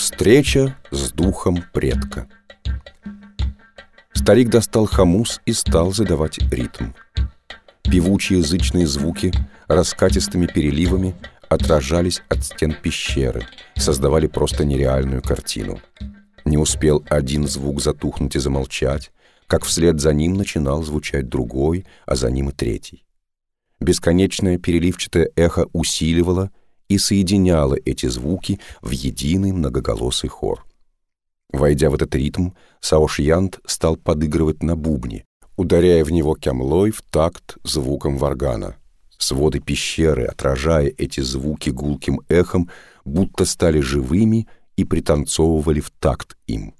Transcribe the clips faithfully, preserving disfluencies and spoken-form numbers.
Встреча с духом предка. Старик достал хомус и стал задавать ритм. Певучие язычные звуки раскатистыми переливами отражались от стен пещеры, создавали просто нереальную картину. Не успел один звук затухнуть и замолчать, как вслед за ним начинал звучать другой, а за ним и третий. Бесконечное переливчатое эхо усиливало и соединяло эти звуки в единый многоголосый хор. Войдя в этот ритм, Саош-Янт стал подыгрывать на бубне, ударяя в него кямлой в такт звуком варгана. Своды пещеры, отражая эти звуки гулким эхом, будто стали живыми и пританцовывали в такт им.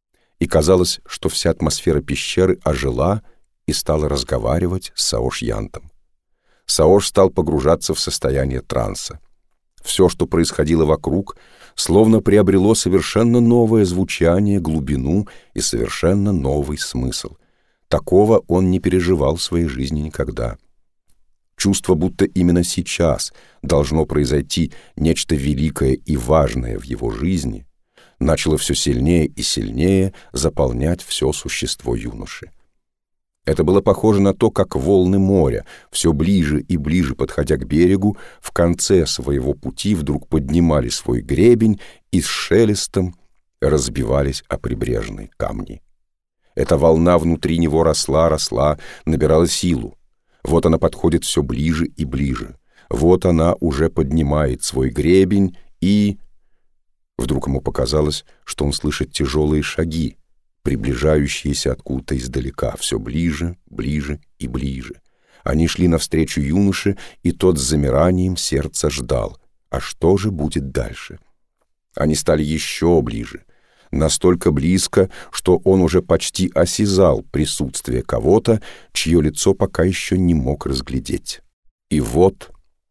И казалось, что вся атмосфера пещеры ожила и стала разговаривать с Саош-Янтом. Саош стал погружаться в состояние транса. Все, что происходило вокруг, словно приобрело совершенно новое звучание, глубину и совершенно новый смысл. Такого он не переживал в своей жизни никогда. Чувство, будто именно сейчас должно произойти нечто великое и важное в его жизни, начало все сильнее и сильнее заполнять все существо юноши. Это было похоже на то, как волны моря, все ближе и ближе подходя к берегу, в конце своего пути вдруг поднимали свой гребень и с шелестом разбивались о прибрежные камни. Эта волна внутри него росла, росла, набирала силу. Вот она подходит все ближе и ближе. Вот она уже поднимает свой гребень и... Вдруг ему показалось, что он слышит тяжелые шаги, приближающиеся откуда-то издалека, все ближе, ближе и ближе. Они шли навстречу юноше, и тот с замиранием сердца ждал. А что же будет дальше? Они стали еще ближе, настолько близко, что он уже почти осязал присутствие кого-то, чье лицо пока еще не мог разглядеть. И вот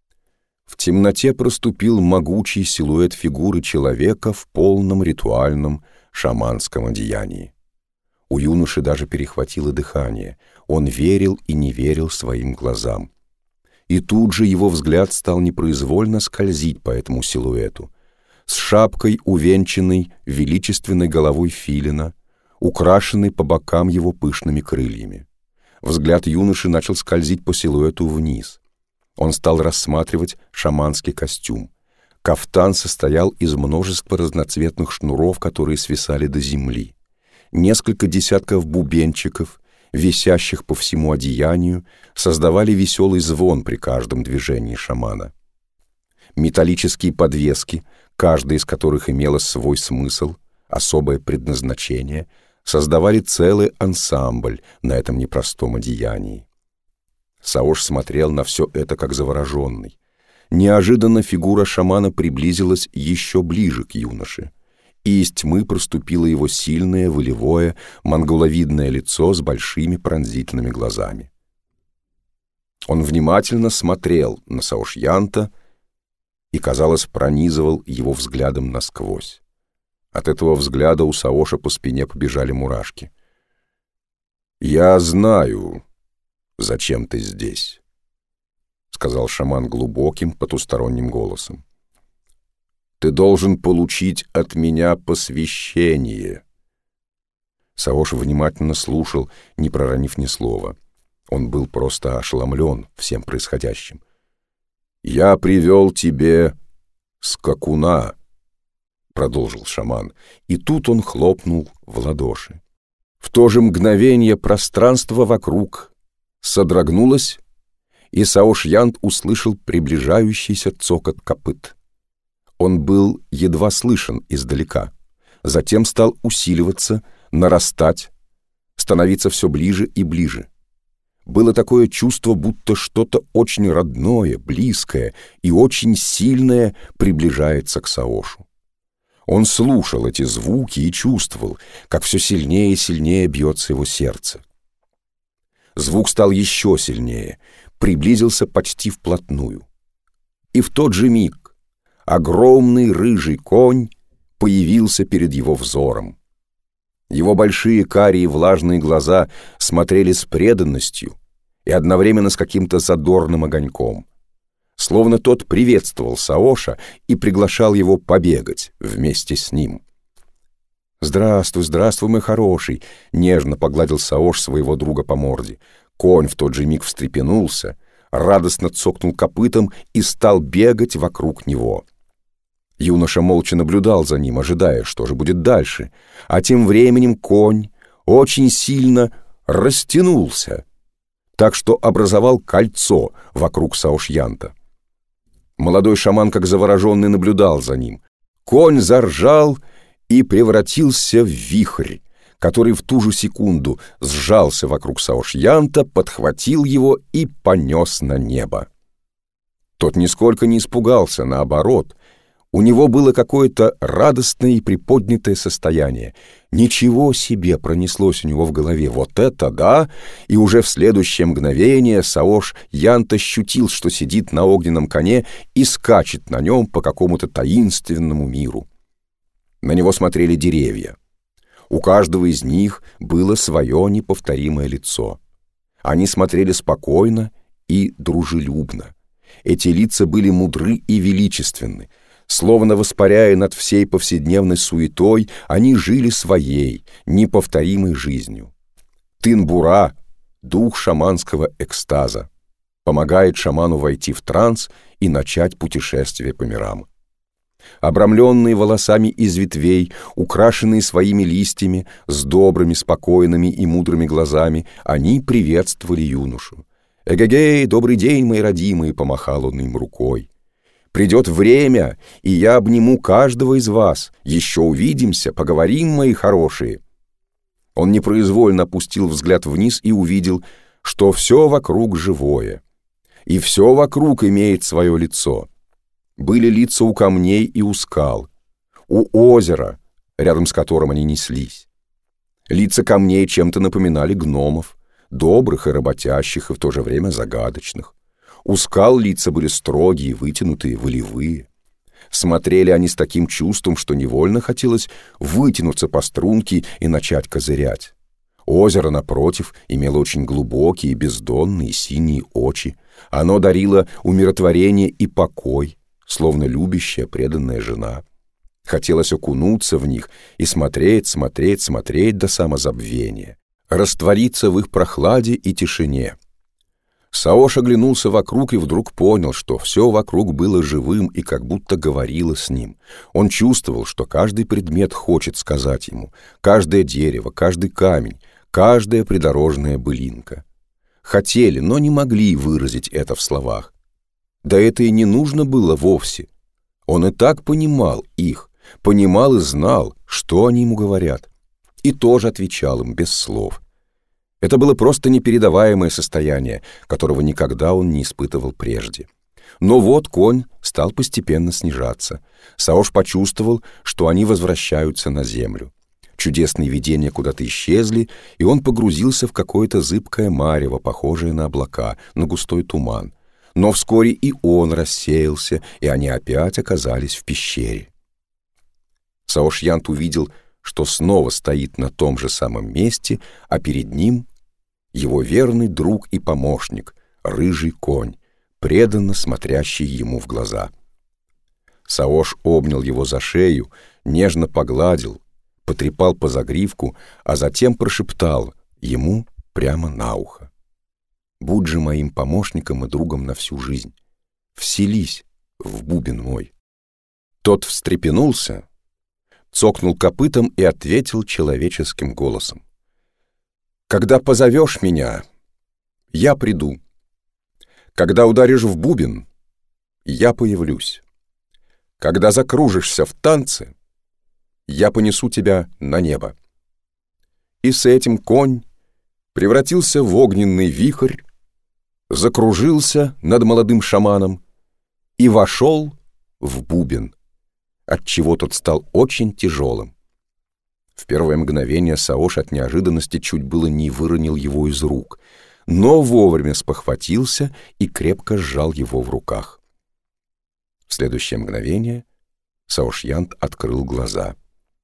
в темноте проступил могучий силуэт фигуры человека в полном ритуальном шаманском одеянии. У юноши даже перехватило дыхание. Он верил и не верил своим глазам. И тут же его взгляд стал непроизвольно скользить по этому силуэту. С шапкой, увенчанной величественной головой филина, украшенной по бокам его пышными крыльями. Взгляд юноши начал скользить по силуэту вниз. Он стал рассматривать шаманский костюм. Кафтан состоял из множества разноцветных шнуров, которые свисали до земли. Несколько десятков бубенчиков, висящих по всему одеянию, создавали веселый звон при каждом движении шамана. Металлические подвески, каждая из которых имела свой смысл, особое предназначение, создавали целый ансамбль на этом непростом одеянии. Саош смотрел на все это как завороженный. Неожиданно фигура шамана приблизилась еще ближе к юноше, и из тьмы проступило его сильное, волевое, монголовидное лицо с большими пронзительными глазами. Он внимательно смотрел на Саош-Янта и, казалось, пронизывал его взглядом насквозь. От этого взгляда у Саоша по спине побежали мурашки. «Я знаю, зачем ты здесь», — сказал шаман глубоким, потусторонним голосом. «Ты должен получить от меня посвящение». Саош внимательно слушал, не проронив ни слова. Он был просто ошеломлен всем происходящим. «Я привел тебе скакуна», — продолжил шаман, и тут он хлопнул в ладоши. В то же мгновение пространство вокруг содрогнулось, и Саош-Янт услышал приближающийся цокот копыт. Он был едва слышен издалека, затем стал усиливаться, нарастать, становиться все ближе и ближе. Было такое чувство, будто что-то очень родное, близкое и очень сильное приближается к Саошу. Он слушал эти звуки и чувствовал, как все сильнее и сильнее бьется его сердце. Звук стал еще сильнее, приблизился почти вплотную. И в тот же миг огромный рыжий конь появился перед его взором. Его большие карие влажные глаза смотрели с преданностью и одновременно с каким-то задорным огоньком. словно тот приветствовал Саоша и приглашал его побегать вместе с ним. «Здравствуй, здравствуй, мой хороший!» — нежно погладил Саош своего друга по морде. Конь в тот же миг встрепенулся, радостно цокнул копытом и стал бегать вокруг него. Юноша молча наблюдал за ним, ожидая, что же будет дальше, а тем временем конь очень сильно растянулся, так что образовал кольцо вокруг Саош-Янта. Молодой шаман, как завороженный, наблюдал за ним. Конь заржал и превратился в вихрь, который в ту же секунду сжался вокруг Саош-Янта, подхватил его и понес на небо. Тот нисколько не испугался, наоборот. У него было какое-то радостное и приподнятое состояние. Ничего себе пронеслось у него в голове. Вот это да! И уже в следующее мгновение Саош-Янт ощутил, что сидит на огненном коне и скачет на нем по какому-то таинственному миру. На него смотрели деревья. У каждого из них было свое неповторимое лицо. Они смотрели спокойно и дружелюбно. Эти лица были мудры и величественны. Словно воспаряя над всей повседневной суетой, они жили своей, неповторимой жизнью. Тын-Бура — дух шаманского экстаза. Помогает шаману войти в транс и начать путешествие по мирам. Обрамленные волосами из ветвей, украшенные своими листьями, с добрыми, спокойными и мудрыми глазами, они приветствовали юношу. «Эгегей, добрый день, мои родимые!» — помахал он им рукой. «Придет время, и я обниму каждого из вас. Еще увидимся, поговорим, мои хорошие». Он непроизвольно опустил взгляд вниз и увидел, что все вокруг живое. И все вокруг имеет свое лицо. Были лица у камней и у скал, у озера, рядом с которым они неслись. Лица камней чем-то напоминали гномов, добрых и работящих, и в то же время загадочных. У скал лица были строгие, вытянутые, волевые. Смотрели они с таким чувством, что невольно хотелось вытянуться по струнке и начать козырять. Озеро, напротив, имело очень глубокие, бездонные синие очи. Оно дарило умиротворение и покой, словно любящая, преданная жена. Хотелось окунуться в них и смотреть, смотреть, смотреть до самозабвения, раствориться в их прохладе и тишине. Саош оглянулся вокруг и вдруг понял, что все вокруг было живым и как будто говорило с ним. Он чувствовал, что каждый предмет хочет сказать ему, каждое дерево, каждый камень, каждая придорожная былинка. Хотели, но не могли выразить это в словах. Да это и не нужно было вовсе. Он и так понимал их, понимал и знал, что они ему говорят, и тоже отвечал им без слов. Это было просто непередаваемое состояние, которого никогда он не испытывал прежде. Но вот конь стал постепенно снижаться. Саош почувствовал, что они возвращаются на землю. Чудесные видения куда-то исчезли, и он погрузился в какое-то зыбкое марево, похожее на облака, на густой туман. Но вскоре и он рассеялся, и они опять оказались в пещере. Саош-Янт увидел, что снова стоит на том же самом месте, а перед ним его верный друг и помощник, рыжий конь, преданно смотрящий ему в глаза. Саош обнял его за шею, нежно погладил, потрепал по загривку, а затем прошептал ему прямо на ухо: «Будь же моим помощником и другом на всю жизнь. Вселись в бубен мой». Тот встрепенулся, цокнул копытом и ответил человеческим голосом: «Когда позовешь меня, я приду. Когда ударишь в бубен, я появлюсь. Когда закружишься в танце, я понесу тебя на небо». И с этим конь превратился в огненный вихрь, закружился над молодым шаманом и вошел в бубен, отчего тот стал очень тяжелым. В первое мгновение Саош от неожиданности чуть было не выронил его из рук, но вовремя спохватился и крепко сжал его в руках. В следующее мгновение Саош-Янт открыл глаза.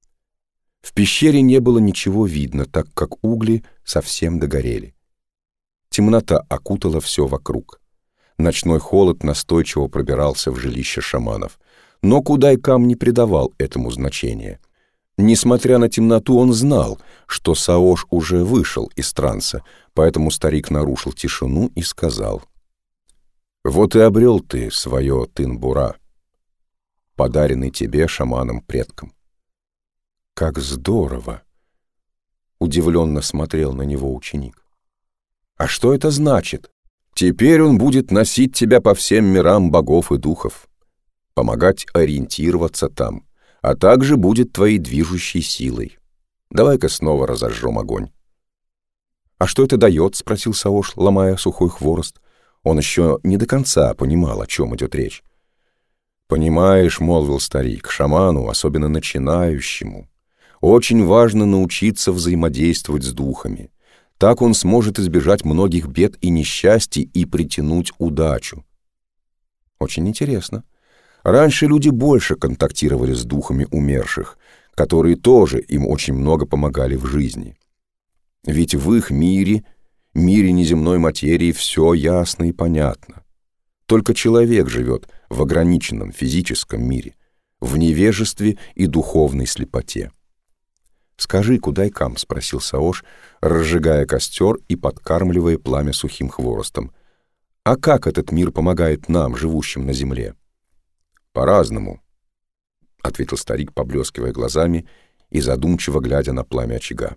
В пещере не было ничего видно, так как угли совсем догорели. Темнота окутала все вокруг. Ночной холод настойчиво пробирался в жилище шаманов. Но Кудай-Кам не придавал этому значения. Несмотря на темноту, он знал, что Саош уже вышел из транса, поэтому старик нарушил тишину и сказал: «Вот и обрел ты свое Тын-Бура, подаренный тебе шаманом-предком». «Как здорово!» — удивленно смотрел на него ученик. «А что это значит?» «Теперь он будет носить тебя по всем мирам богов и духов, помогать ориентироваться там, а также будет твоей движущей силой. Давай-ка снова разожжем огонь». «А что это дает?» — спросил Саош, ломая сухой хворост. Он еще не до конца понимал, о чем идет речь. «Понимаешь, — молвил старик, — шаману, особенно начинающему, очень важно научиться взаимодействовать с духами. Так он сможет избежать многих бед и несчастий и притянуть удачу». Очень интересно. Раньше люди больше контактировали с духами умерших, которые тоже им очень много помогали в жизни. Ведь в их мире, мире неземной материи, все ясно и понятно. Только человек живет в ограниченном физическом мире, в невежестве и духовной слепоте. «Скажи, Кудай-Кам, — спросил Саош, разжигая костер и подкармливая пламя сухим хворостом, — а как этот мир помогает нам, живущим на земле?» «По-разному», — ответил старик, поблескивая глазами и задумчиво глядя на пламя очага.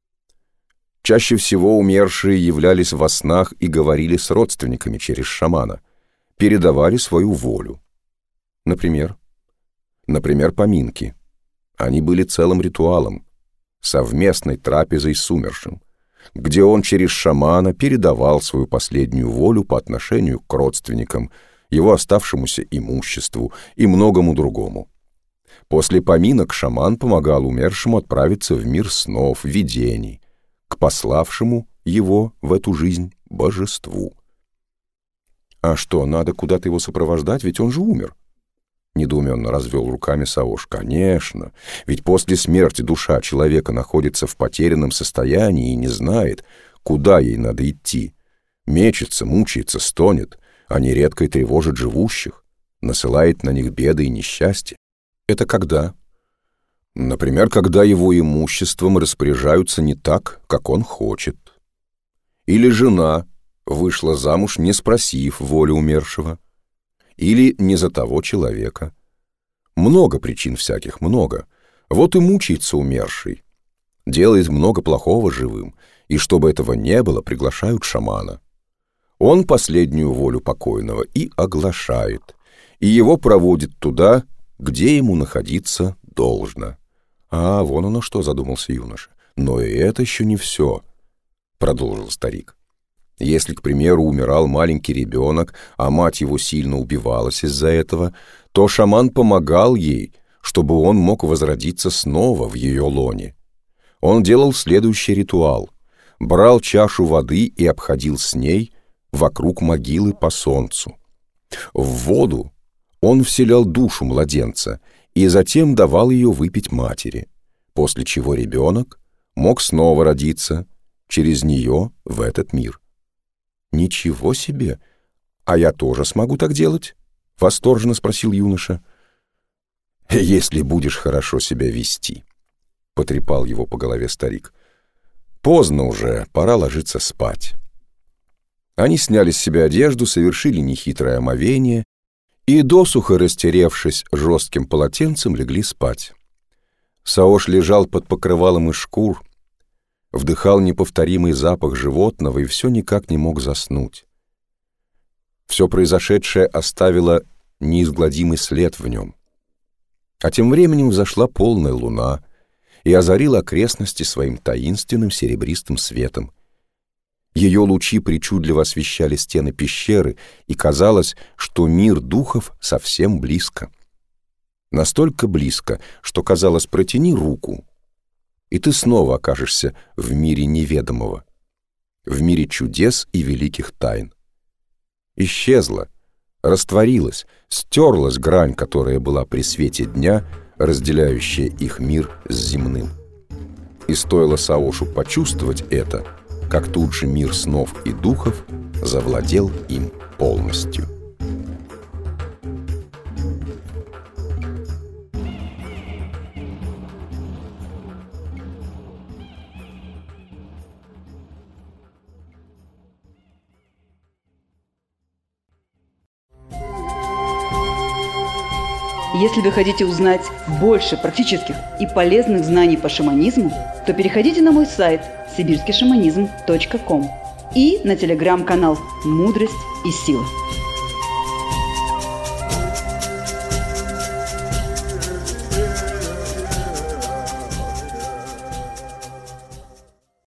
«Чаще всего умершие являлись во снах и говорили с родственниками через шамана, передавали свою волю. Например, например, поминки. Они были целым ритуалом, совместной трапезой с умершим, где он через шамана передавал свою последнюю волю по отношению к родственникам, его оставшемуся имуществу и многому другому. После поминок шаман помогал умершему отправиться в мир снов, видений, к пославшему его в эту жизнь божеству. «А что, надо куда-то его сопровождать, ведь он же умер?» Недоуменно развел руками Саош. «Конечно, ведь после смерти душа человека находится в потерянном состоянии и не знает, куда ей надо идти. Мечется, мучается, стонет, а нередко и тревожит живущих, насылает на них беды и несчастья. Это когда? Например, когда его имуществом распоряжаются не так, как он хочет. Или жена вышла замуж, не спросив воли умершего. Или не за того человека. Много причин всяких, много. Вот и мучается умерший. Делает много плохого живым, и чтобы этого не было, приглашают шамана. Он последнюю волю покойного и оглашает, и его проводит туда, где ему находиться должно». «А, вон оно что», — задумался юноша. «Но и это еще не все», — продолжил старик. «Если, к примеру, умирал маленький ребенок, а мать его сильно убивалась из-за этого, то шаман помогал ей, чтобы он мог возродиться снова в ее лоне. Он делал следующий ритуал. Брал чашу воды и обходил с ней вокруг могилы по солнцу. В воду он вселял душу младенца и затем давал ее выпить матери, после чего ребенок мог снова родиться через нее в этот мир». «Ничего себе! А я тоже смогу так делать?» — восторженно спросил юноша. «Если будешь хорошо себя вести», — потрепал его по голове старик. «Поздно уже, пора ложиться спать». Они сняли с себя одежду, совершили нехитрое омовение и, досуха растеревшись жестким полотенцем, легли спать. Саош лежал под покрывалом из шкур, вдыхал неповторимый запах животного и все никак не мог заснуть. Все произошедшее оставило неизгладимый след в нем. А тем временем взошла полная луна и озарила окрестности своим таинственным серебристым светом. Ее лучи причудливо освещали стены пещеры, и казалось, что мир духов совсем близко. Настолько близко, что казалось, протяни руку, и ты снова окажешься в мире неведомого, в мире чудес и великих тайн. Исчезла, растворилась, стерлась грань, которая была при свете дня, разделяющая их мир с земным. И стоило Саошу почувствовать это, как тут же мир снов и духов завладел им. полностью. Если вы хотите узнать больше практических и полезных знаний по шаманизму, то переходите на мой сайт сибирский шаманизм точка ком и на телеграм-канал «Мудрость и сила».